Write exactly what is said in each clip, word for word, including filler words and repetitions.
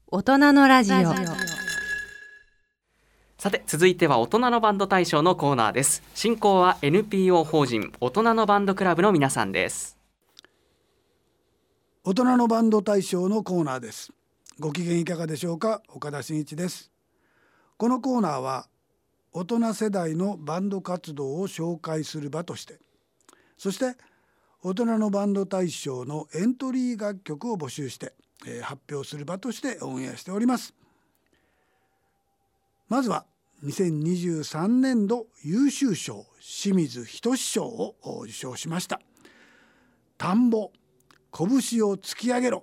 大人のラジオ。 さて続いては大人のバンド大賞のコーナーです。進行は エヌピーオー 法人大人のバンドクラブの皆さんです。 大人のバンド大賞のコーナーです。ご機嫌いかがでしょうか。岡田真一です。このコーナーは大人世代のバンド活動を紹介する場として、そして大人のバンド大賞のエントリー楽曲を募集して、えー、発表する場としてオンエアしております。まずはにせんにじゅうさんねん度優秀賞清水仁賞を受賞しました田んぼ拳を突き上げろ。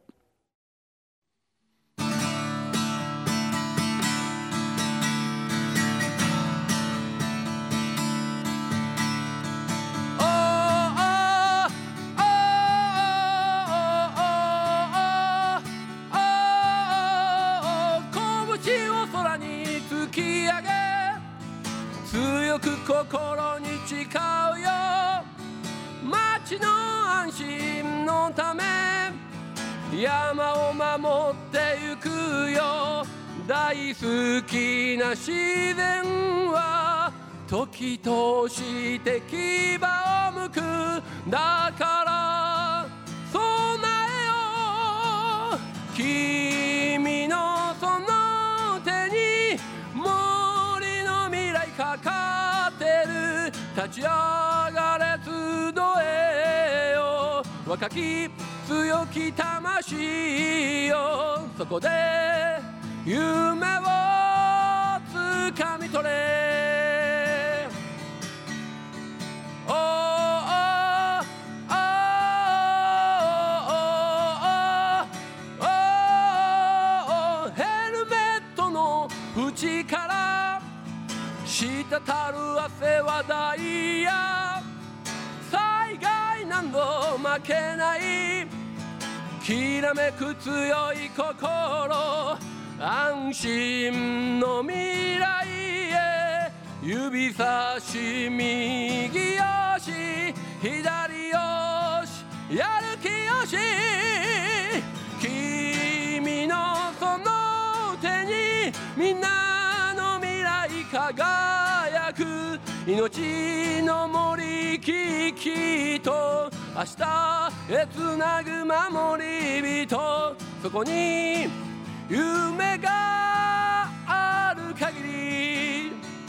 強く心に誓うよ。町の安心のため山を守ってゆくよ。大好きな自然は時として牙をむく。だから備えよう君のその手に森の未来かかってる。立ち上がれ集えよ若き強き魂よ。そこで夢をつかみ取れ。おから滴る汗はダイヤ。災害何度負けないきらめく強い心。安心の未来へ指差し右よし左よしやる気よし。君のその手にみんな輝く命の森危機と明日へつなぐ守り人。そこに夢がある限り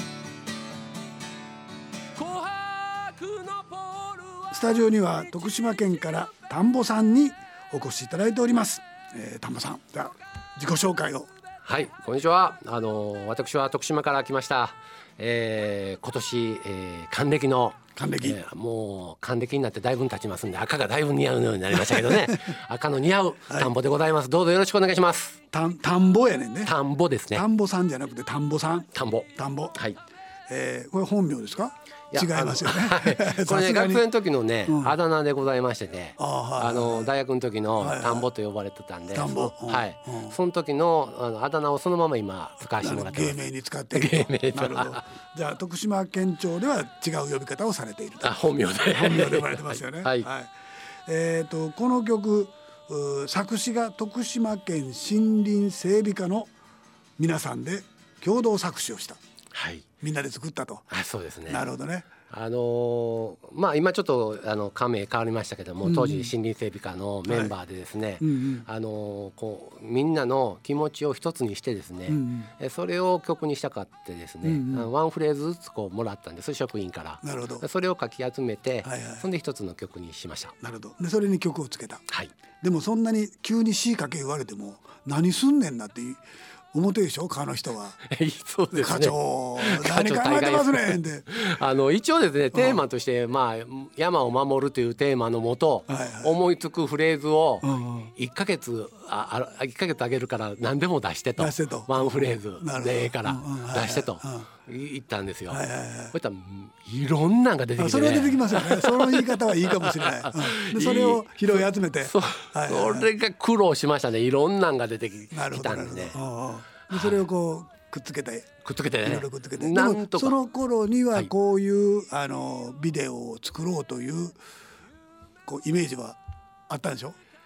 琥珀のポールは。 スタジオには徳島県から田んぼさんにお越しいただいております。えー、田んぼさん、じゃあ自己紹介を。 はい、こんにちは。あの私は徳島から来ました。えー、今年、えー、還暦の還暦、 えー、もう還暦になってだいぶ経ちますんで赤がだいぶ似合うようになりましたけどね赤の似合う田んぼでございます、はい、どうぞよろしくお願いします。 た田んぼやねんね。 田んぼですね。 田んぼさんじゃなくて田んぼさん。 田んぼ田んぼ、 はい。 えー、これ本名ですか。違いますよね、 はい、これね学生の時のね、うん、あだ名でございましてね、 あ、はいはい、 あの大学の時の田んぼと呼ばれてたんで、 田んぼ、 はい、 うん、 その時 の, あのあだ名をそのまま今使わせてもらってます。 芸名に使っていると。 芸名なるほど。じゃあ徳島県庁では違う呼び方をされていると。 あ、本名で本名で呼ばれてますよねはい、 はい。えー、とこの曲作詞が徳島県森林整備課の皆さんで共同作詞をした、 はい、 みんなで作ったと。 あ、そうですね。 なるほどね。 あのー、まあ今ちょっとあの仮名変わりましたけども、うんうん、当時森林整備課のメンバーでですね、はい、うんうん、あのー、こうみんなの気持ちを一つにしてですね、うんうん、それを曲にしたかってですね、うんうん、ワンフレーズずつこうもらったんです、職員から。 なるほど。 それをかき集めて、はいはい、そんで一つの曲にしました。 なるほど。でそれに曲をつけた、 はい、 でもそんなに急に詞かけ言われても何すんねんなって表でしょ、課の人は。 そうですね。 課長何考えてますねんってあの一応ですね、テーマとして、まあ、山を守るというテーマのもと、はいはい、思いつくフレーズをいっかげつあいっかげつあげるから何でも出してと、 出してと、 ワンフレーズでええから出してと言ったんですよ。 はいはいはい、 そしたらいろんなんが出てきて、ね、 それは出てきますよね。その言い方はいいかもしれない、うん、でそれを拾い集めて、 そ、はいはいはい、それが苦労しましたね。いろんなんが出てきたんでね。 でそれをこうくっつけてくっつけてね、 いろいろくっつけて、なんとか。でもその頃にはこういう、はい、あのビデオを作ろうというこうイメージはあったんでしょ。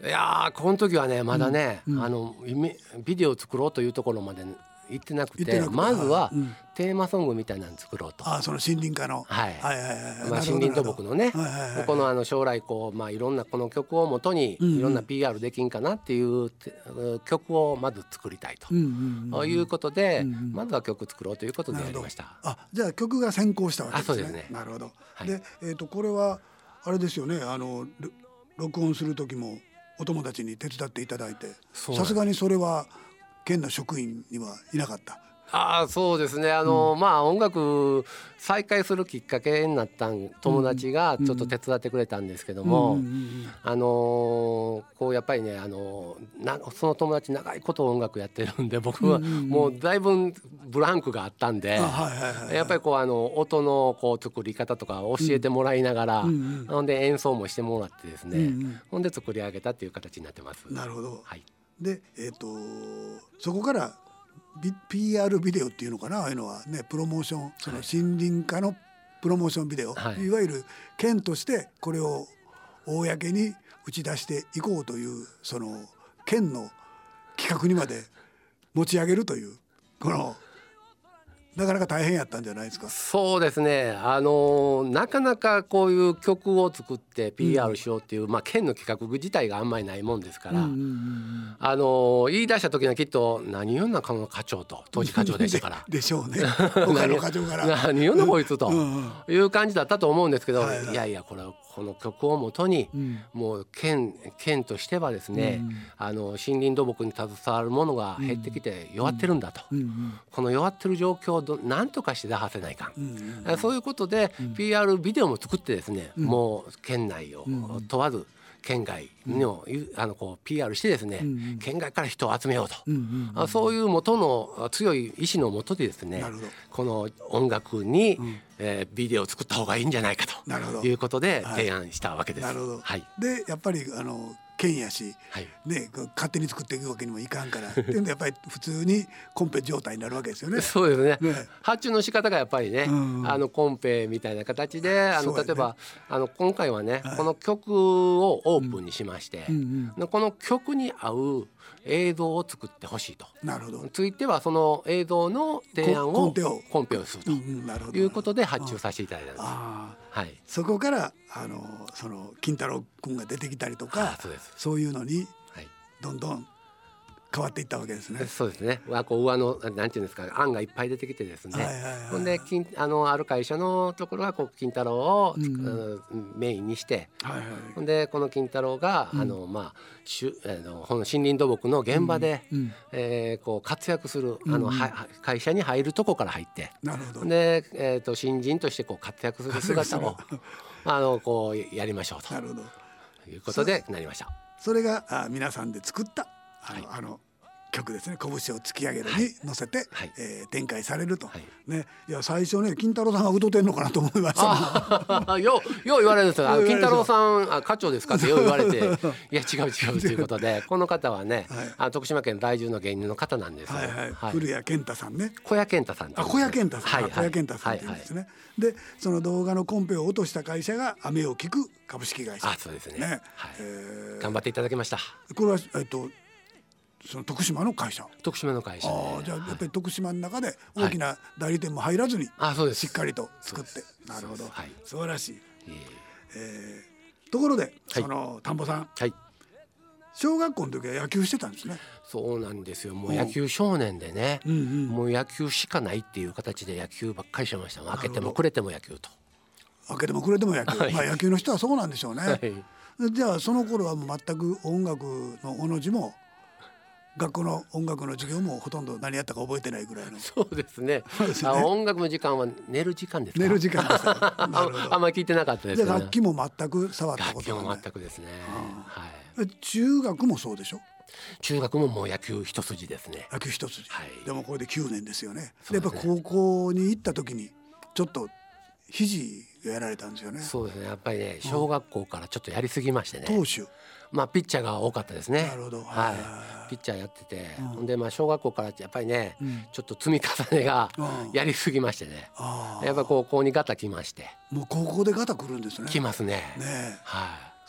いやーこの時はねまだね、 うんうん、 あのビデオを作ろうというところまで行ってなく て, てなくてまずは、 うん、 テーマソングみたいなの作ろうと。 あその森林家の、 はい、 はいはいはい、 まあ、森林土木のね、 はいはいはい、 このあの将来こう、まあ、いろんなこの曲をもとにいろんな ピーアール できんかなっていう、うんうん、曲をまず作りたいと、うんうんうん、いうことで、うんうん、まずは曲作ろうということでやりました。 あじゃあ曲が先行したわけですね。 あそうですね。 なるほど、 はい、 で、えーと、これはあれですよね、あの録音する時もお友達に手伝っていただいて、さすがにそれは県の職員にはいなかった。 あそうですねあの、うん、まあ音楽再開するきっかけになった友達がちょっと手伝ってくれたんですけども、あのこうやっぱりねあのなその友達長いこと音楽やってるんで僕はもうだいぶブランクがあったんで、やっぱりこうあの音のこう作り方とか教えてもらいながら、うん、ほんで演奏もしてもらってですね、うんうん、ほんで作り上げたっていう形になってます。 なるほど、 はい、 で、えーと、そこからピーアール ビデオっていうのかな、ああいうのはねプロモーション、その森林家のプロモーションビデオ、はい、いわゆる県としてこれを公に打ち出していこうというその県の企画にまで持ち上げるというこのなかなか大変やったんじゃないですか。 そうですねあのなかなかこういう曲を作って ピーアール しようっていう、うんまあ、県の企画自体があんまりないもんですから、うんうんうん、あの言い出した時にはきっと何言うんなこの課長と当時課長でしたからで, でしょうね他の課長から何言うんなこいつという感じだったと思うんですけど、はいはい、いやいやこれこの曲をもとに、うん、もう 県, 県としてはですね、うん、あの森林土木に携わるものが減ってきて弱ってるんだと、うんうん、この弱ってる状況を何とかして打破せないか、うんうん、そういうことで、うん、ピーアール ビデオも作ってですね、うん、もう県内を問わず県外の、うん、あのこう ピーアール してですね、うん、県外から人を集めようと、うんうんうん、そういう元の強い意志のもとでですねこの音楽に、うんえー、ビデオを作った方がいいんじゃないかということで提案したわけです。 なるほど、 はい、 でやっぱりあの県やし、はいね、勝手に作っていくわけにもいかんからっていうんでやっぱり普通にコンペ状態になるわけですよね。 そうですね。ね発注の仕方がやっぱりね、うんうん、あのコンペみたいな形であの、ね、例えばあの今回はね、はい、この曲をオープンにしまして、うんうん、この曲に合う映像を作ってほしいと。 なるほど。 ついてはその映像の提案をコンペをコンペをするということで発注させていただいたんです。 あはい、 そこからあのその金太郎君が出てきたりとか、 そうです、 そういうのにどんどん変わっていったわけですね。 そうですね。こう上のなんていうんですか案がいっぱい出てきてですね、はいはいはい、ほんで金あのある会社のところはこう金太郎を、うん、メインにして、はいはい、ほんでこの金太郎が、うん、あのまあしゅあのこの森林土木の現場で、うんうんえー、こう活躍するあの、うんうん、は会社に入るとこから入って、 なるほどで、えー、と新人としてこう活躍する姿をあのこうやりましょうと。 なるほど。 いうことでなりました。 それがあ皆さんで作ったあの、はい、あの曲ですね。拳を突き上げるに乗せて、はいえー、展開されると、はいね、いや最初ね金太郎さんが歌ってんのかなと思いましたようよう言われるんですよ。金太郎さんあ課長ですかってよう言われていや違う違うということでこの方はね、はい、あ徳島県在住の芸人の方なんですよ、 はいはいはい、古谷健太さんね。 小谷健太さん、 あ小谷健太さん、はいはい、小谷健太さんって言うんですね、はいはい、でその動画のコンペを落とした会社が雨を聞く株式会社。 あそうですね、ねはいえー、 頑張っていただきました。 これはえっとその徳島の会社。 徳島の会社、ね、 あじゃあやっぱり徳島の中で大きな代理店も入らずに、 はい、あそうですしっかりと作って。なるほど、 はい、 素晴らしい、えーえー、ところで、はい、その田んぼさん、 はい、 小学校の時は野球してたんですね。 そうなんですよ。もう野球少年でね、うんうん、もう野球しかないっていう形で野球ばっかりしてました。開けてもくれても野球と。 開けてもくれても野球、はい、まあ、野球の人はそうなんでしょうね、はい、じゃあその頃はもう全く音楽のおの字も学校の音楽の授業もほとんど何やったか覚えてないぐらいの。 そうですね。ですね。あ音楽の時間は寝る時間ですか。 寝る時間です。なるほど。 あんまり聞いてなかったですね。 楽器も全く触ったことない。 楽器も全くですね、 はい、中学もそうでしょ。 中学ももう野球一筋ですね。 野球一筋、 はい、 でもこれできゅうねんですよね。でやっぱ高校に行った時にちょっと肘がやられたんですよね。 そうですね。やっぱりね小学校からちょっとやりすぎましてね、 投手まあピッチャーが多かったですね。 なるほど、 はい、ピッチャーやってて、うん、でまあ小学校からやっぱりね、うん、ちょっと積み重ねがやりすぎましてね、うん、やっぱ高校にガタ来まして。 もう高校でガタ来るんですね。 来ますね。 ねはい、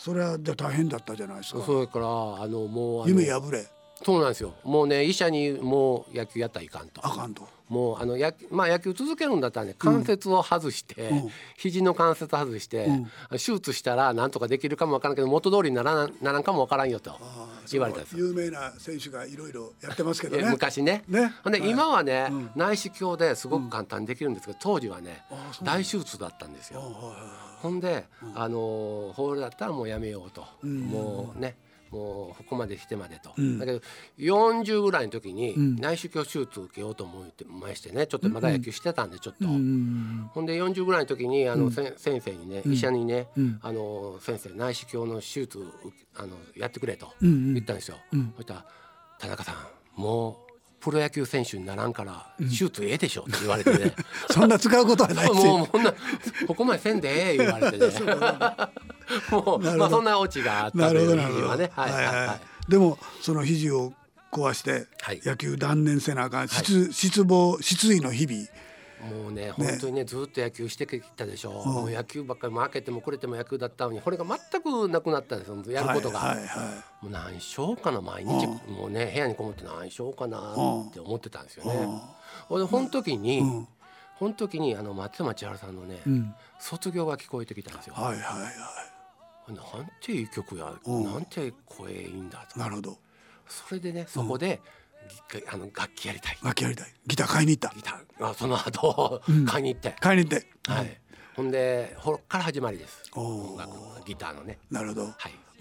それはじゃあ大変だったじゃないですか。 それからあのもうあの夢破れそうなんですよ。もうね医者にもう野球やったらいかんとあかんと。 もうあのや、まあ、野球続けるんだったらね関節を外して、 うん、 肘の関節外して、うん、手術したらなんとかできるかもわからんけど元通りにならん、ならんかもわからんよと言われたんです。 有名な選手がいろいろやってますけどね昔ね。 ねで、はい、今はね、うん、内視鏡ですごく簡単にできるんですけど、当時はね大手術だったんですよ。ほんで、うん、あのホールだったらもうやめようと、うん、もうねもうここまでしてまでと、うん、だけどよんじゅうぐらいの時に内視鏡手術受けようと思ってましてねちょっとまだ野球してたんでちょっと、うん、ほんでよんじゅうぐらいの時にあの、うん、先生にね、うん、医者にね、うん、あの先生内視鏡の手術あのやってくれと言ったんですよ、うんうん、そしたら田中さんもうプロ野球選手にならんから手術ええでしょって言われてね、うん、 そんな使うことはないしもうこんなここまでせんでええ言われてねもうまあそんなオチがあったという肘はね、はいはいはい、 でもその肘を壊して野球断念せなあかん、はい、失, 失望失意の日々 もうね本当にねずっと野球してきたでしょ、うん、もう野球ばっかり負けてもくれても野球だったのにこれが全くなくなったんですよやることが、はいはいはい、もう何しようかな毎日、うん、もうね部屋にこもって何しようかなって思ってたんですよね、うん、でこの時に、うん、この時にあの松山千春さんのね、うん、卒業が聞こえてきたんですよ、はいはいはい、なんていい曲や、うん、なんて声いいんだと。 なるほど。 それでねそこで、うん、あの楽器やりたい楽器やりたいギター買いに行ったギターあその後、うん、買いに行って買いに行って、 はい、ほんでこっから始まりです音楽のギターのね。 なるほど、はい、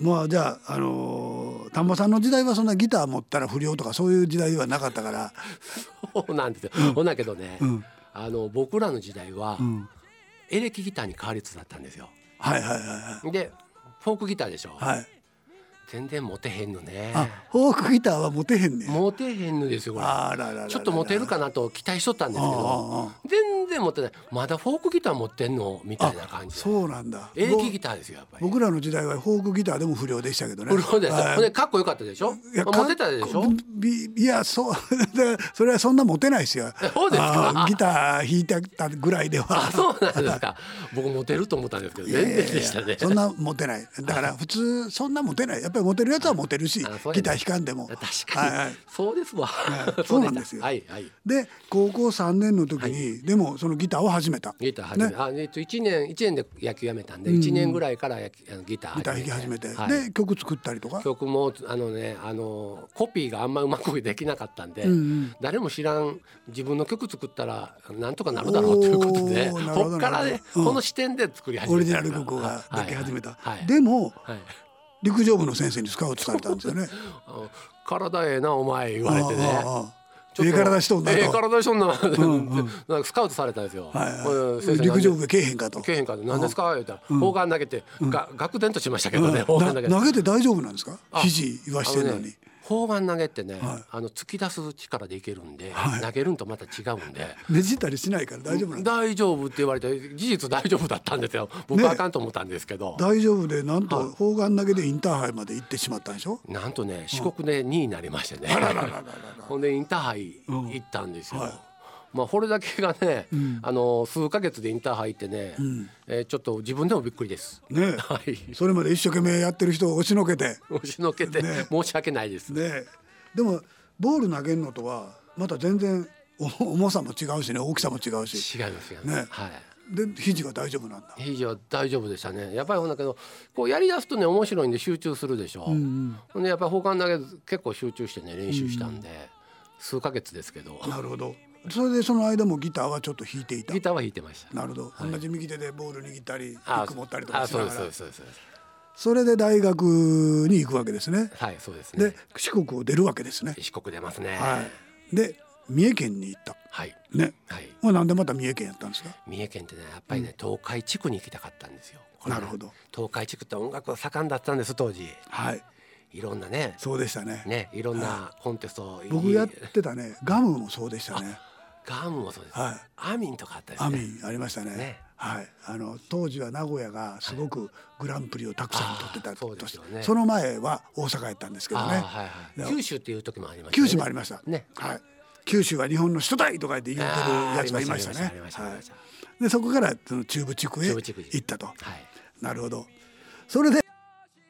もうじゃあ、あのー、丹波さんの時代はそんなギター持ったら不良とかそういう時代はなかったからそうなんですよ、うん、ほんだけどね、うん、あの僕らの時代は、うん、エレキギターに変わりつつだったんですよ。 はいはいはいはい。 でフォークギターでしょ、 はい、 全然モテへんのね。 あフォークギターはモテへんねん。 モテへんのですよこれ。あらららららちょっとモテるかなと期待しとったんですけど全然モテない。まだフォークギター持ってんのみたいな感じで。 そうなんだ。 エレキギターですよやっぱり。 僕らの時代はフォークギターでも不良でしたけどね。 不良です、はい、でかっこよかったでしょ。いやモテたでしょ。 いやそうそれはそんなモテないですよ。 そうですか。 ギター弾いてたぐらいでは。 あそうなんですか僕モテると思ったんですけど全然でしたね。いやいやそんなモテない。だから普通そんなモテない。やっぱりモテるやつはモテるしギター弾かんでも。 確かに、はいはい、そうですわ、 はい、そうなんですよ、 はいはい、 で高校さんねんの時に、はい、でもそのギターを始めたギター始め、ね、あ、えっと、いちねんいちねんで野球やめたんで、うん、いちねんぐらいからギターギター弾き始めて、はい、で曲作ったりとか曲もあのねあのコピーがあんまうまくできなかったんで、うんうん、誰も知らん自分の曲作ったらなんとかなるだろうということでこっからね、うん、この視点で作り始めたオリジナル曲ができ始めた、はいはいはい、でも、はい、陸上部の先生にスカウトされたんですよね体ええなお前言われてねああああええ体しとんなとええ体しとんなうんうんなんかスカウトされたんですよ、 はいはい、陸上部けえへんかとけえへんかと何ですか言ったら砲丸投げて、うん、が愕然としましたけどね、 うん、投げて投げて大丈夫なんですか肘言わしてんのに砲丸投げってね、はい、あの突き出す力でいけるんで、はい、投げるんとまた違うんでねじったりしないから大丈夫なんです大丈夫って言われて事実大丈夫だったんですよ僕はあかんと思ったんですけど、ね、 大丈夫でなんと砲丸投げでインターハイまで行ってしまったんでしょ。 なんとね四国でにいになりましてね、うん、ほんでインターハイ行ったんですよ、うんはいまあ、これだけがね、うん、あの数ヶ月でインターハイ行ってね、うんえー、ちょっと自分でもびっくりです、 ねはい、それまで一生懸命やってる人を押しのけて押しのけて、ね、申し訳ないです、 ね、でもボール投げるのとはまた全然重さも違うしね大きさも違うし違いますよね、ねはい、 で肘が大丈夫なんだ。 肘は大丈夫でしたねやっぱりほんだけどこうやりだすとね面白いんで集中するでしょ、うんうん、でやっぱり砲丸投げ結構集中してね練習したんで、うん、数ヶ月ですけど。 なるほど。それでその間もギターはちょっと弾いていた。 ギターは弾いてました。 なるほど、はい、同じ右手でボール握ったりピック持ったりとかしながら。ああそうですそうですそうです。それで大学に行くわけですね。 はいそうですね。 で四国を出るわけですね。 四国出ますね、 はい、で三重県に行ったはいね、 はい、 まあ、なんでまた三重県やったんですか。 三重県ってねやっぱりね、うん、東海地区に行きたかったんですよ。これね、なるほど。東海地区って音楽が盛んだったんです当時。はいいろんなねそうでしたね。 ねいろんなコンテスト、はい、 僕やってたねガムもそうでしたね。 ガムもそうです、はい、アミンとかあったですね。 アミンありました ね, ね、はい、あの当時は名古屋がすごくグランプリをたくさん取ってたと、はい、そ, ね、その前は大阪やったんですけどね、はいはい、九州っていう時もありましたね。九州もありました、ねはい、九州は日本の首都だとか言って言ってるやつがいましたね。でそこからその中部地区へ行ったと、はい、なるほど。それで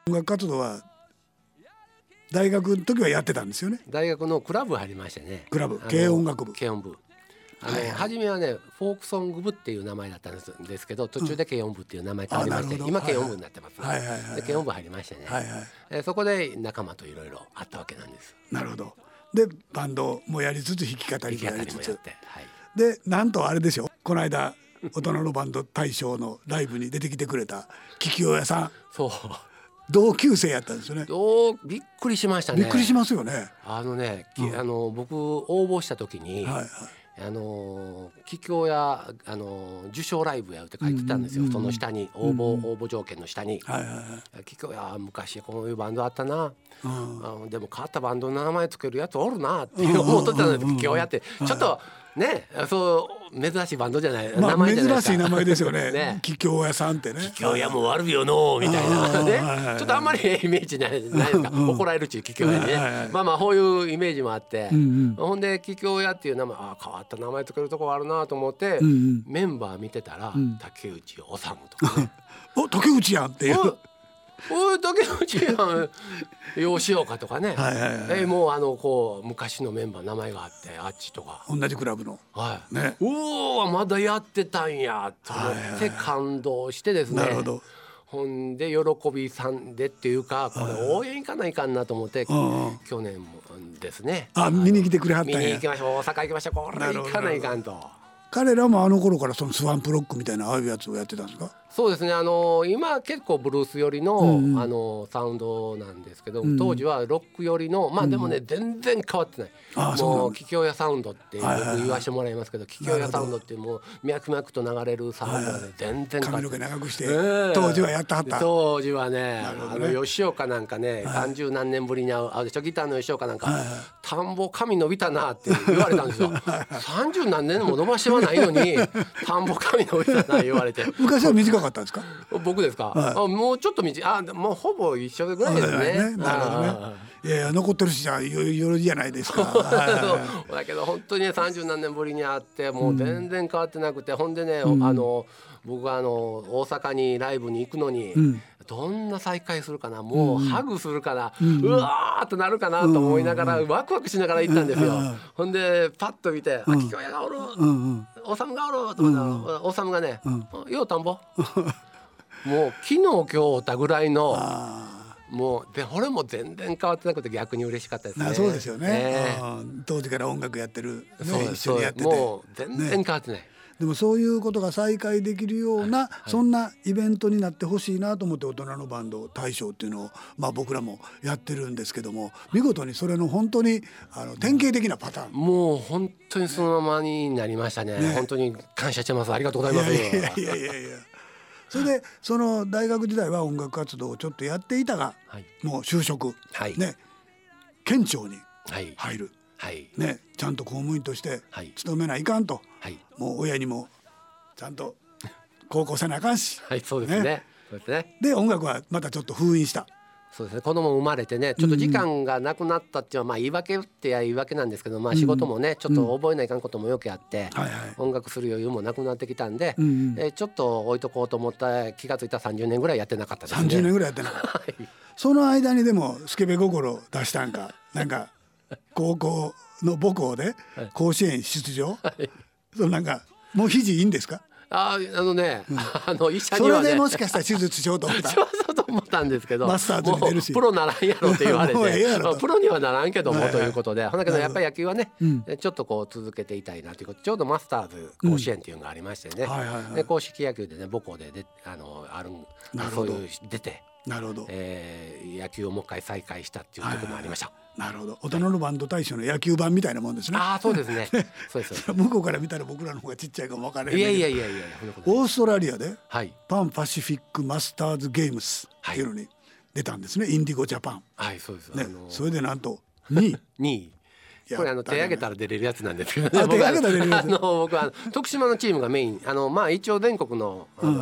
音楽活動は大学の時はやってたんですよね。 大学のクラブ入りましてね。 クラブ軽音楽部。 軽音部あの、 はいはい、 初めはねフォークソング部っていう名前だったんです、ですけど途中で軽音部っていう名前変わりまして、うん、今軽音部になってます、 はいはいはいはい、 で軽音部入りましてね、はいはい、えそこで仲間といろいろあったわけなんです。 なるほど。でバンドもやりつつ弾き語りもやりつつ、 弾き語りもやって、はい、 でなんとあれでしょ、この間大人のバンド大賞のライブに出てきてくれた桔梗屋さん、 そう同級生やったんですよね。 おびっくりしましたね。 びっくりしますよね。 あのね、うん、あの僕応募した時に、はいはい、あの桔梗屋あの受賞ライブやって書いてたんですよ、うんうんうん、その下に応募、うんうん、応募条件の下に、はいはいはい、桔梗屋昔こういうバンドあったな、うん、あでも変わったバンドの名前つけるやつおるなって思ってたんです。桔梗屋ってちょっとね、そう珍しいバンドじゃない、まあ、名前じゃないですか。 珍しい名前ですよね。ね、桔梗屋さんってね。 桔梗屋も悪いよのみたいなね、はいはい、ちょっとあんまりイメージないないですか、うんうん、怒られるっちゅう桔梗屋にね、はいはい、まあまあこういうイメージもあって、うんうん、ほんで桔梗屋っていう名前、あ変わった名前つけるとこあるなと思って、うんうん、メンバー見てたら、うん、竹内治とかねお竹内やんっていう、 おい竹内やん吉岡とかね、はいはいはい、えー、もうあのこう昔のメンバー名前があってあっちとか同じクラブの、 はいね、おおまだやってたんやと思って感動してですね、はいはいはい、なるほど。ほんで喜びさんでっていうかこれ応援行かないかんなと思って、はい、去年もですね、 あ見に来てくれはったんや。 見に行きましょう、大阪行きましょう、これ行かないかんと。 彼らもあの頃からそのスワンプロックみたいなああいうやつをやってたんですか？ そうですね、あの今結構ブルース寄りの、うんうん、あのサウンドなんですけど、うん、当時はロック寄りのまあでもね、うん、全然変わってない。ああもう桔梗屋サウンドって僕言わせてもらいますけど、桔梗屋サウンドってもう脈々と流れるサウンドがね、全然変わってない。髪の毛長くして、えー、当時はやってはった。当時は ね, ねあの吉岡なんかねさんじゅう何年ぶりに会うでしょ、ギターの吉岡なんか、はい、田んぼ髪伸びたなって言われたんですよさんじゅう何年も伸ばしてはないのに田んぼ髪伸びたな言われて昔は短かったんですか？ 僕ですか、はい、あもうちょっと短い、あもうほぼ一緒ぐらいですね、はいはいね、なるほどね。 いやいや残ってるしじゃよろじゃないですかだけど本当にねさんじゅう何年ぶりに会ってもう全然変わってなくて、うん、ほんでね、うん、あの僕はあの大阪にライブに行くのに、うん、どんな再会するかな、もうハグするかな、うん、うわーっとなるかなと思いながら、うん、ワクワクしながら行ったんですよ、うん、ほんでパッと見て、うん、あ桔梗屋がおる、うんうん、おさむがおると思ったら、おさむがね、うん、よう田んぼもう昨日今日おったぐらいのもうで俺も全然変わってなくて逆に嬉しかったですね。 そうですよね、えー、当時から音楽やってる、ね、そう一緒にやっててもう全然変わってない、ね、 でもそういうことが再開できるような、はいはい、そんなイベントになってほしいなと思って大人のバンド大賞っていうのを、まあ、僕らもやってるんですけども、見事にそれの本当にあの典型的なパターン、 もう本当にそのままになりました ね, ね本当に感謝してます。ありがとうございます。 いやいやいやいやいやそれでその大学時代は音楽活動をちょっとやっていたが、はい、もう就職、はいね、県庁に入る、はいね、ちゃんと公務員として勤めないかんと、はい、もう親にもちゃんと高校せなあかんし、 はい、そうですね、ね、そうですね。 で音楽はまたちょっと封印した。 そうですね、子供生まれてねちょっと時間がなくなったっていうのは、まあ言い訳って言い訳なんですけど、まあ仕事もねちょっと覚えないかんこともよくあって、はいはい、音楽する余裕もなくなってきたんで、うんうん、えちょっと置いとこうと思った気がついたらさんじゅうねんぐらいやってなかったですね。 さんじゅうねんぐらいやってなかった、はい、その間にでもスケベ心出したんかなんか高校の母校で甲子園出場、はい、そのなんかもう肘いいんですか？ ああのね、うん、あの医者にはねそれでもしかしたら手術しようと思ったそうと思ったんですけどマスターズに出るしプロならんやろって言われてプロにはならんけども、はいはい、ということでほんだけどやっぱり野球はね、うん、ちょっとこう続けていたいなということでちょうどマスターズ甲子園っていうのがありましてね、うんはいはいはい、で公式野球でね母校でであのあるそういう出てなるほど、えー、野球をもう一回再開したっていうところもありました、はいはい、 なるほど。大人のバンド大賞の野球版みたいなもんですね。 ああそうですねそうですそうです向こうから見たら僕らの方がちっちゃいかも分からへんけど、 いやいやいやいやオーストラリアで、はい、パンパシフィックマスターズゲームスっていうのに出たんですね、はい、インディゴジャパン、 はいそうです、 ねあのー、 それでなんとにいにいこれあの手挙げたら出れるやつなんですけどね。 あ手挙げたら出れるやつ。 あの僕は徳島のチームがメイン、あのまあ一応全国の、あの、うん、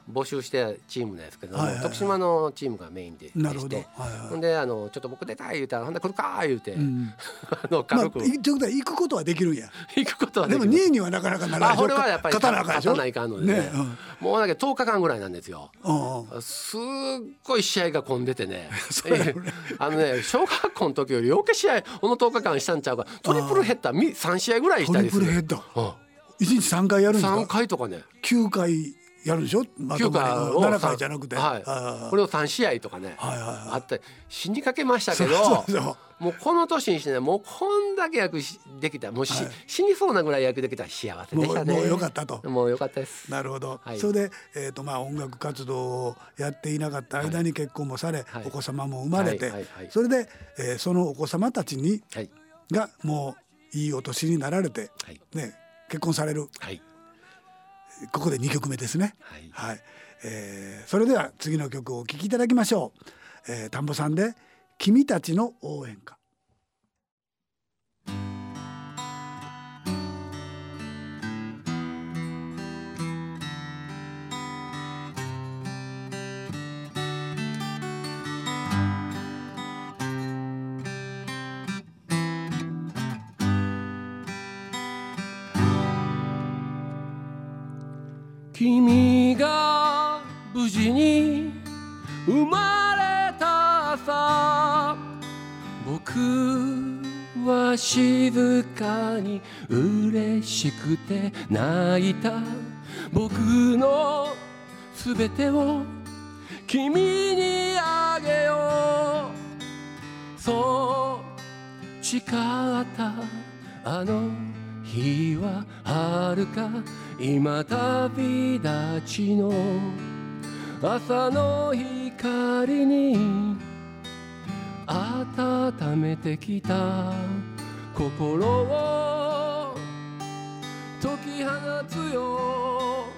募集してチームですけども、 はいはいはい、 徳島のチームがメインででなるほど、 して、 はいはい、 ほんであのちょっと僕出たい言うたらほんで来るか言うて、うん、あの軽く、 まあ、ということは行くことはできるんや。 行くことはできる。 でもにいにはなかなかならない。 あ、これはやっぱり勝たなあかんでしょ。 勝たないかんので、ねね、うん、もうだけとおかかんぐらいなんですよ。 うん、 すっごい試合が混んでてねあのね小学校の時より余計試合このとおかかんしたんちゃうか。トリプルヘッダーさん試合ぐらいしたりする。 トリプルヘッダー、うん、いちにちさんかいやるんですか。 さんかいとかね、 きゅうかいやるでしょ。まとまりのななかいじゃなくて、 はい、これをさん試合とかね、 はいはいはい、 あって死にかけましたけど、そうそうそう、もうこの年にしてね、もうこんだけ野球できた、もう、はい、死にそうなぐらい野球できたら幸せでしたね。 もう、もうよかったと。 もうよかったです。 なるほど、 はい、 それで、えーとまあ、音楽活動をやっていなかった間に結婚もされ、はい、お子様も生まれて、はいはいはい、それで、えー、そのお子様たちに、はい、がもういいお年になられて、はいね、結婚される、はい、ここでにきょくめですね。はい、はい、えー、それでは次の曲をお聴きいただきましょう。えー、田んぼさんで君たちの応援歌。 君が無事に生まれた朝、僕は静かに嬉しくて泣いた。僕のすべてを君にあげよう、そう誓ったあの日は遥か今旅立ちの朝の光に温めてきた心を解き放つよ。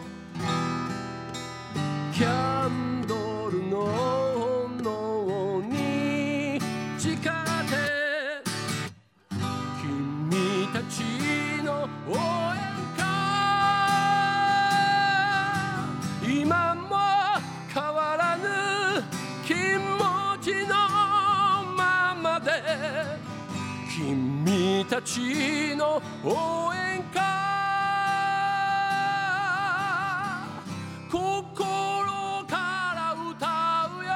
キャンドルの炎に誓って君たちの応援今も変わらぬ気持ちのままで、君たちの応援歌心から歌うよ。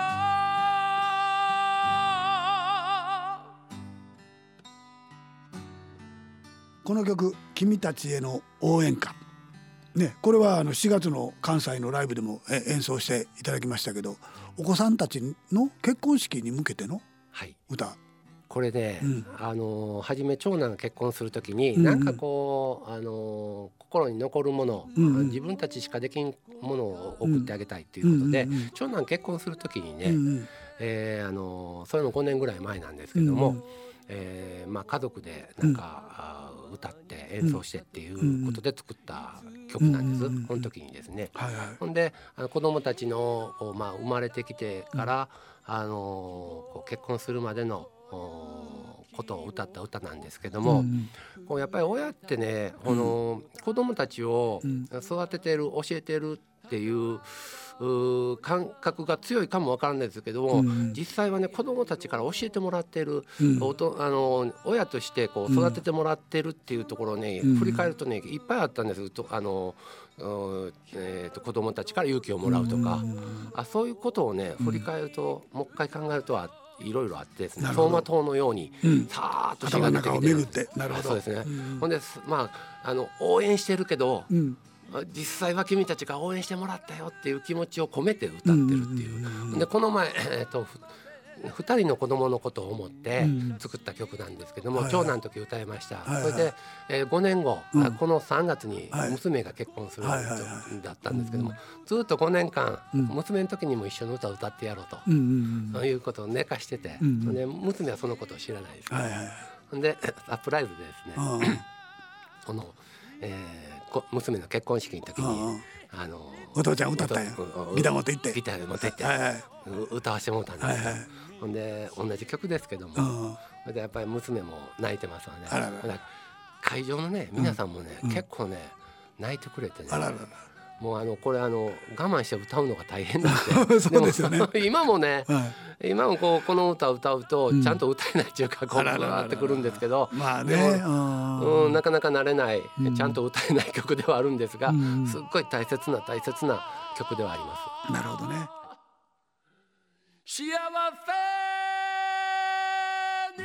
この曲君たちへの応援歌ね、これはあのしがつの関西のライブでも演奏していただきましたけど、お子さんたちの結婚式に向けての歌、はい、 これね、うん、あの初め長男が結婚するときに、うんうん、なんかこうあの心に残るもの、うんうん、自分たちしかできんものを送ってあげたいということで、うんうんうん、長男結婚するときにね、うんうんえー、あのそれもごねんぐらい前なんですけども、うんうんえーまあ、家族でなんか、うん、歌って演奏してっていうことで作った曲なんです、うんうん、この時にですね、はいはい、ほんであの子どもたちの、まあ、生まれてきてから、うんあのこう結婚するまでのことを歌った歌なんですけども、うん、こうやっぱり親ってね、この子どもたちを育ててる教えてるっていう感覚が強いかもわからないですけども、うん、実際はね子どもたちから教えてもらってる、うん、おとあの親としてこう育ててもらってるっていうところをね、うん、振り返るとねいっぱいあったんですとあの、えー、と子どもたちから勇気をもらうとか、うん、あそういうことをね振り返ると、うん、もう一回考えるとはいろいろあってですね、走馬灯のように、うん、さーっと火が出てきて、頭の中を巡って、なるほど、そうですね、うん、ほんで、まあ、あの応援してるけど、うん実際は君たちが応援してもらったよっていう気持ちを込めて歌ってるっていう。でこの前、えー、とふたりの子供のことを思って作った曲なんですけども、うん、長男の時歌いました、はいはい、それで、えー、ごねんご、うん、このさんがつに娘が結婚するだったんですけども、ずっとごねんかん、うん、娘の時にも一緒の歌を歌ってやろうと、うんうんうん、いうことを寝かしてて、うんうん、で娘はそのことを知らないですけど、はいはい、でサプライズでですねこの、えー娘の結婚式の時にあのお父ちゃん歌ったんや、ギター持って行ってギター持って行って、はいはい、歌わせてもらったんですよ、はいはい、ほんで同じ曲ですけども、でやっぱり娘も泣いてますわね。あらら会場のね皆さんもね、うん、結構ね泣いてくれてね、あらららもうあのこれあの我慢して歌うのが大変だってそうですよね。 今もね、 はい、 今もこうこの歌を歌うとちゃんと歌えないっていうか、こうなってくるんですけど、 まあね、 うん、なかなか慣れない、 うん、 ちゃんと歌えない曲ではあるんですが、 うん、 すっごい大切な大切な曲ではあります。 なるほどね。 幸せに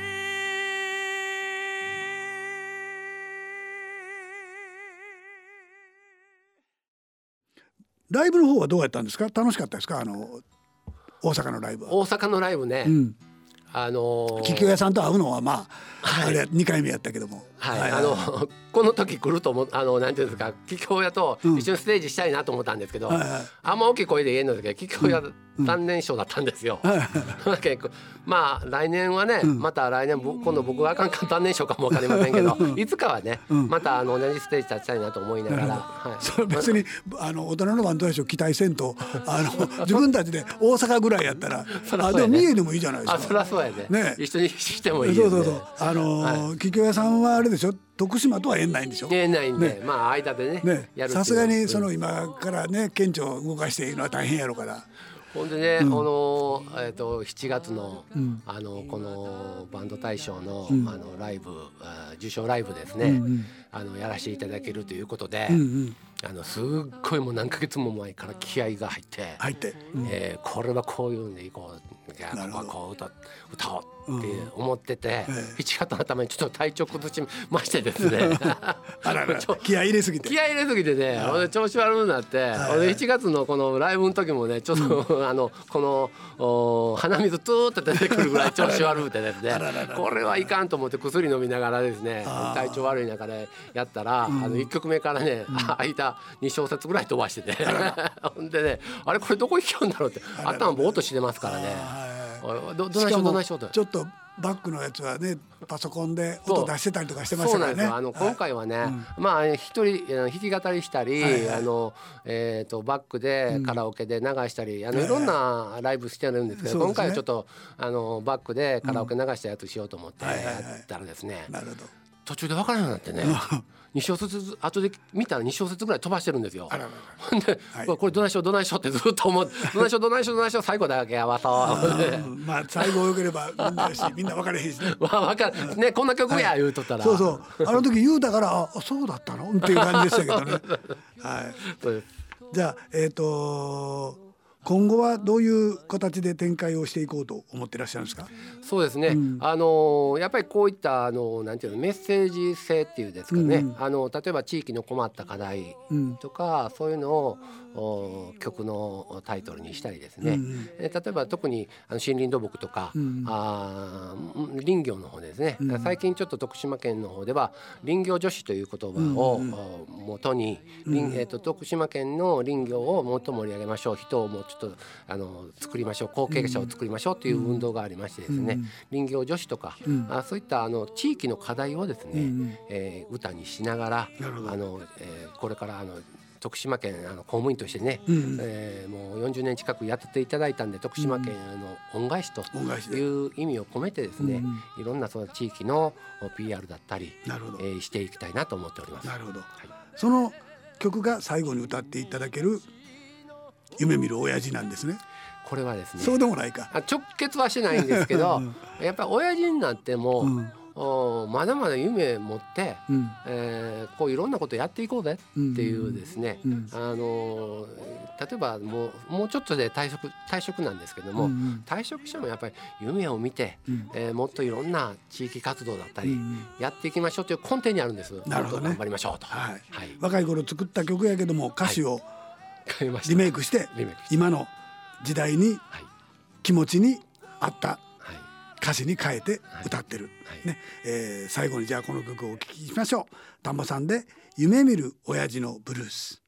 ライブの方はどうやったんですか？楽しかったですか？あの大阪のライブは。 大阪のライブね、うん、あのー、 桔梗屋さんと会うのはまあ、はい、あれにかいめやったけども、 はい、はい、あのこの時来ると思あのなんていうんですか、桔梗屋と一緒にステージしたいなと思ったんですけど、うんはいはい、あんま大きい声で言えんのですけど桔梗屋単年賞だったんですよ、うんうん、まあ来年はね、うん、また来年今度僕があかんか単年賞かも分かりませんけど、うん、いつかはね、うん、またあの同じステージ立ちたいなと思いながら、はい、 それ別にあの大人のバンド大賞期待せんとあの自分たちで大阪ぐらいやったらあでも三重でもいいじゃないですか。 あそりゃそうや ね, ね一緒にしてもいいですね。そうそうそう、あのーはい、桔梗屋さんはあれでしょ、徳島とは縁ないんでしょ。 縁ないんで、ね、まあ間で ね, ねやる。 さすがにその今からね県庁動かしているのは大変やろから。 ほんでね、うん、この、えー、としちがつ の,、うん、あのこのバンド大賞 の,、うん、あのライブ受賞ライブですね、うんうん、あのやらせていただけるということで、うんうん、あのすっごいもう何ヶ月も前から気合が入って入って、 うんえー、これはこういうんでいこう、いやここはこう 歌, 歌おうって思ってて、うんええ、しちがつの頭にちょっと体調崩しましてですねあらら気合い入れすぎて気合い入れすぎてね、調子悪くなって、はい、しちがつのこのライブの時もねちょっと、うん、あのこの鼻水ツーッと出てくるぐらい調子悪くてですねこれはいかんと思って薬飲みながらですね、体調悪い中でやったら、うん、あのいっきょくめからね、うん、間に小節ぐらい飛ばしててほんでね、あれこれどこ行きようんだろうって頭ぼーっとしてますからね、どどないしようどないしようとちょっとバックのやつはねパソコンで音出してたりとかしてましたからね。 そうなんですよ。あの今回はね、はい、まあ一人弾き語りしたり、はいはい、あのえっ、ー、とバックでカラオケで流したり、うん、あのいろんなライブしてるんですけど、はいはい、今回はちょっとあのバックでカラオケ流したやつしようと思ってやったらですね、 なるほど、 途中で分からなくなってねに小節後で見たらに小節ぐらい飛ばしてるんですよ。ほんで、はい、これどないしようどないしようってずっと思ってどないしようどないしようどないしよう最後だけ合わそうまあ最後良ければみんなしみんな分かれへんしね分かるね、こんな曲や、はい、言うとったらそうそうあの時言うたからあそうだったのっていう感じでしたけどねはい、じゃあえっ、ー、と今後はどういう形で展開をしていこうと思ってらっしゃるんですか？ そうですね、うん、あのやっぱりこういったあのなんていうのメッセージ性っていうですかね、うん、あの例えば地域の困った課題とか、うん、そういうのを曲のタイトルにしたりですね、うん、え例えば特にあの森林土木とか、うん、あ林業の方ですね、うん、最近ちょっと徳島県の方では林業女子という言葉を元に、うんえー、と徳島県の林業をもっと盛り上げましょう、人をもうちょっとあの作りましょう、後継者を作りましょうという運動がありましてですね、うん、林業女子とか、うん、あそういったあの地域の課題をですね、うんえー、歌にしながらあの、えー、これからあの徳島県あの公務員としてね、うんえー、もうよんじゅうねん近くやっていただいたんで、徳島県の恩返しという意味を込めてですね、うん、いろんなその地域の ピーアール だったり、えー、していきたいなと思っております。 なるほど、はい、その曲が最後に歌っていただける夢見る親父なんですね。 これはですね、 そうでもないか、 直結はしないんですけどやっぱり親父になっても、うんまだまだ夢持って、うんえー、こういろんなことやっていこうぜっていうですね、うんうん、あの例えばもう、もうちょっとで退職、退職なんですけども、うんうん、退職してもやっぱり夢を見て、うんえー、もっといろんな地域活動だったり、うん、やっていきましょうという根底にあるんです。 なるほどね、 頑張りましょうと、 はいはい、若い頃作った曲やけども歌詞をリメイクして、はい、今の時代に気持ちに合った歌詞に変えて歌ってる、はいねえー、最後にじゃあこの曲をお聴きしましょう。丹波さんで夢見る親父のブルース。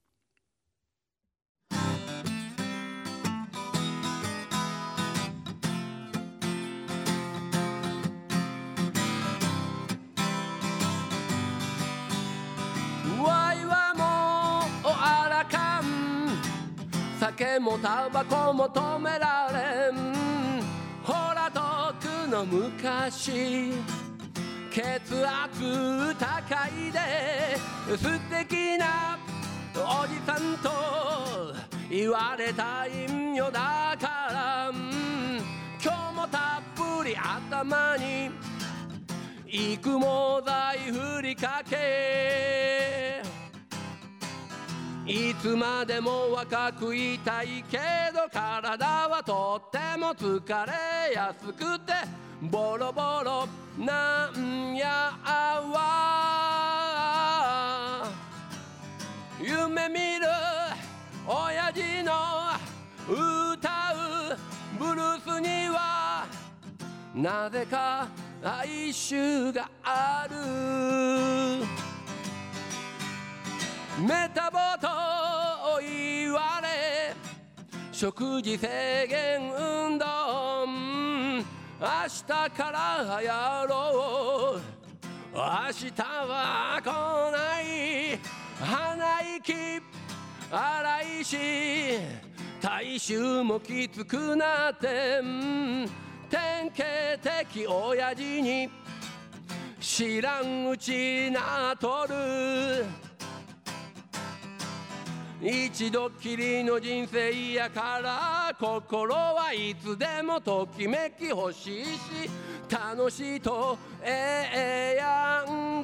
わいはもうあらかん、酒もタバコも止められん、ほら遠くの昔、血圧高いで素敵なおじさんと言われたいんよ。だから、うん、今日もたっぷり頭に育毛剤ふりかけ、いつまでも若くいたいけど体はとっても疲れやすくてボロボロなんやわ。夢見る親父の歌うブルースにはなぜか哀愁がある。メタボと言われ食事制限運動、明日からやろう。明日は来ない。鼻息荒いし体臭もきつくなって、うん、典型的親父に知らんうちなっとる。一度きりの人生やから心はいつでもときめき欲しいし楽しいとええやん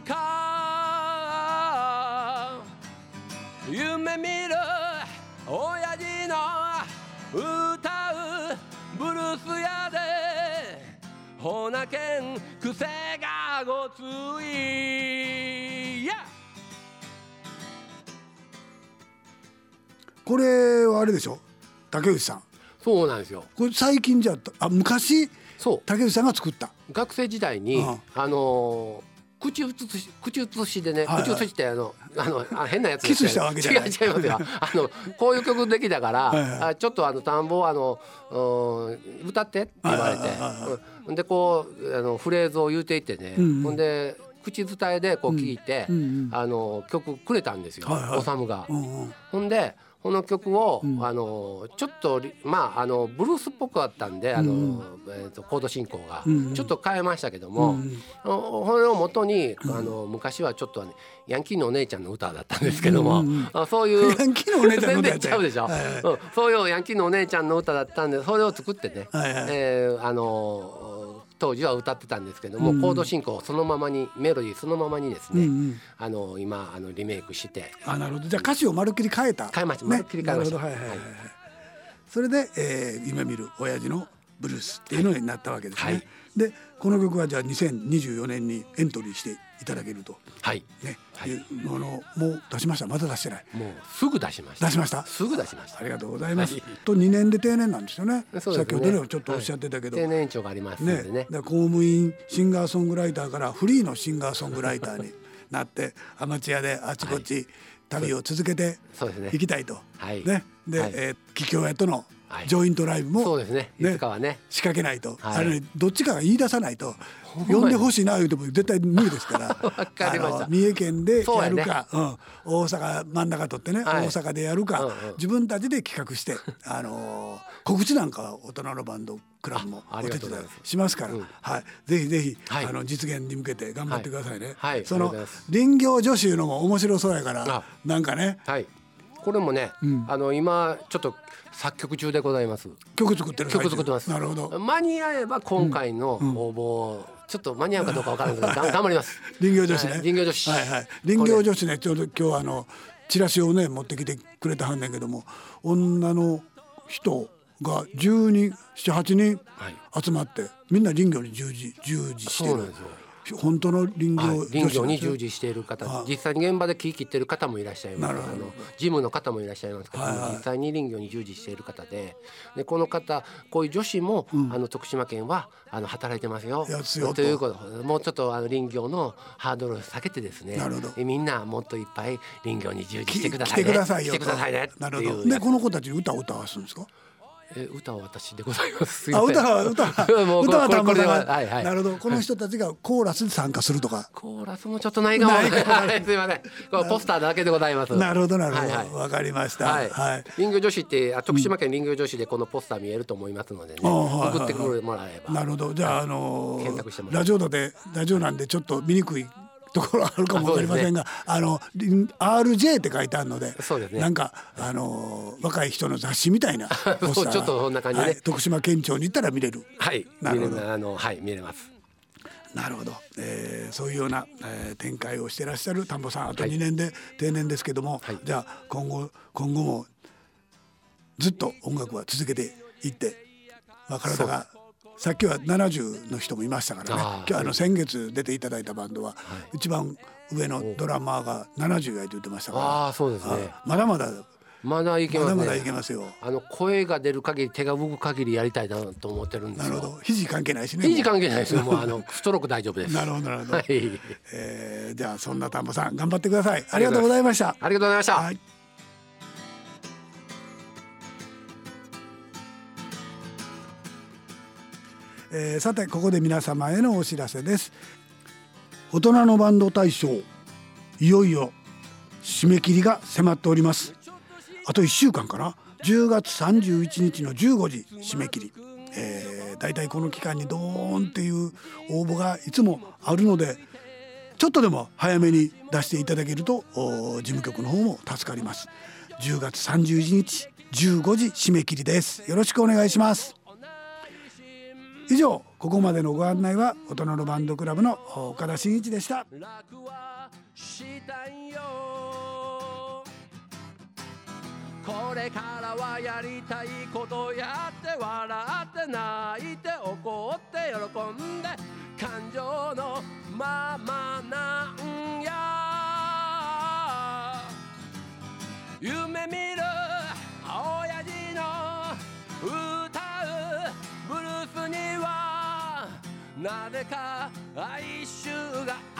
か。夢見る親父の歌うブルースやでほなけん癖がごついや。 これはあれでしょ、竹内さん。 そうなんですよ。 これ最近じゃあ昔そう竹内さんが作った。 学生時代に、うん、あのー口移し口移しでね、はいはい、口移しってあのあのあ変なやつキスしたわけじゃない。 違う違いますよ。あのこういう曲できたからはい、はい、あちょっとあの田んぼあの歌ってって言われて、でこうあのフレーズを言うていってね、うんうん、ほんで口伝えでこう聞いて、うんうんうん、あの曲くれたんですよ、はいはい、おさむが、うんうん、ほんでこの曲を、うん、あのちょっとまああのブルースっぽくあったんで、あの、うんえー、とコード進行が、うん、ちょっと変えましたけども、うん、これを元に、うん、あの昔はちょっと、ね、ヤンキーのお姉ちゃんの歌だったんですけども、うん、あそういうヤンキーのお姉ちゃんの歌全然ちゃうでしょ、はいはいうん、そういうヤンキーのお姉ちゃんの歌だったんでそれを作ってね、はいはいえー、あの当時は歌ってたんですけども、うん、コード進行をそのままにメロディーそのままにですね、うんうん、あの今あのリメイクしてあなるほどじゃあ歌詞をまるっきり変えた変えました、ね、まるっきり変えました、はいはいはいはい、 それで、えー、夢見る親父のブルースっていうのになったわけですね、はいはい、でこの曲はじゃあにせんにじゅうよねんにエントリーしていただけると、 はいねはい、いうものもう出しました。まだ出してない。 もうすぐ出しました。 出しましたすぐ出しました。 ありがとうございます、はい、とにねんで定年なんですよね。 そうですね、 先ほどねちょっとおっしゃってたけど、 はい、定年延長がありますので ね, ねだ公務員シンガーソングライターからフリーのシンガーソングライターになってアマチュアであちこち旅を続けていきたいと、 はいねで、 はいえー、桔梗屋とのジョイントライブも、 そうですね、いつかはね仕掛けないと、 はい、 あれどっちかが言い出さないと呼んでほしいな言うても絶対無理ですからわかりました。 あの三重県でやるか、う、ねうん、大阪真ん中取ってね、はい、大阪でやるか、うんうん、自分たちで企画して、あのー、告知なんかは大人のバンドクラブもお手伝いしますから、うんはい、ぜひぜひ、はい、あの実現に向けて頑張ってくださいね、 はいはい、 その林業助手のも面白そうやからなんかね、 はい、これもね、うん、あの今ちょっと作曲中でございます。 曲作ってる曲作ってます。 なるほど。 間に合えば今回の応募、うんうん、ちょっと間に合うかどうかわからないけど頑張ります。 林業女子ね。 林業女子。 はいはい。林業女子ねちょうど今日あのチラシをね持ってきてくれたはんねんけども、女の人がじゅうにん、はちにん集まって、はい、みんな林業に従事従事してる。そうなんですよ。本当の林業、はい、 林業に従事している方、実際に現場で木切っている方もいらっしゃいます。あの事務の方もいらっしゃいますけど、はいはい、実際に林業に従事している方で、でこの方こういう女子も、うん、あの徳島県はあの働いてますよということ、もうちょっとあの林業のハードルを下げてですね、なるほどみんなもっといっぱい林業に従事してくださいね、来てくださいよ、来てくださいね。 なるほど。でこの子たち歌を歌わすんですか？ え歌は私でございます。 あ歌は歌はもう歌は田村さんが、 はいはい、 なるほど。この人たちがコーラスに参加するとか。 コーラスもちょっとないかも。ないかすいません。これポスターだけでございます。 なるほどなるほど。わ、はいはい、かりました。はい。はい、 林業女子って徳島県林業女子でこのポスター見えると思いますのでね。うん、送ってくれもらえば。 なるほど。じゃあ、あのー、 検索してもらラジオだでラジオなんでちょっと見にくいところあるかもわかりませんが、あの アールジェー って書いてあるので、 そうですね、 なんかあの若い人の雑誌みたいなポスターそうちょっとそんな感じでね、 はい、徳島県庁に行ったら見れる。 はいなるほど見れあのはい見れます。 なるほど、えー、そういうような、えー、展開をしてらっしゃる田んぼさん、あとはいにねんで定年ですけども、 はい、 じゃあ今後今後もずっと音楽は続けていって、まあ、体がさっきはななじゅうの人もいましたからね。今日あの先月出ていただいたバンドは、はい、一番上のドラマーがななじゅうやと言ってましたから、 あそうですね、 まだまだまだいけますね。 まだまだいけますよ。 あの声が出る限り手が動く限りやりたいなと思ってるんですよ。 なるほど、肘関係ないしね。 肘関係ないですよ。もうあのストローク大丈夫です。 なるほどなるほど、 はい、 えー、じゃあそんな田んぼさん頑張ってください。ありがとうございました。 ありがとうございました。はい、 えー、さてここで皆様へのお知らせです。大人のバンド大賞、いよいよ締め切りが迫っております。あといっしゅうかんかな。じゅうがつさんじゅういちにちのじゅうごじ締め切り、えー、だいたいこの期間にドーンっていう応募がいつもあるので、ちょっとでも早めに出していただけると事務局の方も助かります。じゅうがつさんじゅういちにちじゅうごじ締め切りです。よろしくお願いします。以上、ここまでのご案内は大人のバンドクラブの岡田真一でした。 これからはやりたいことやって、笑って泣いて怒って喜んで、感情のままなんや。夢見る親父の歌うブルースにはなぜか哀愁が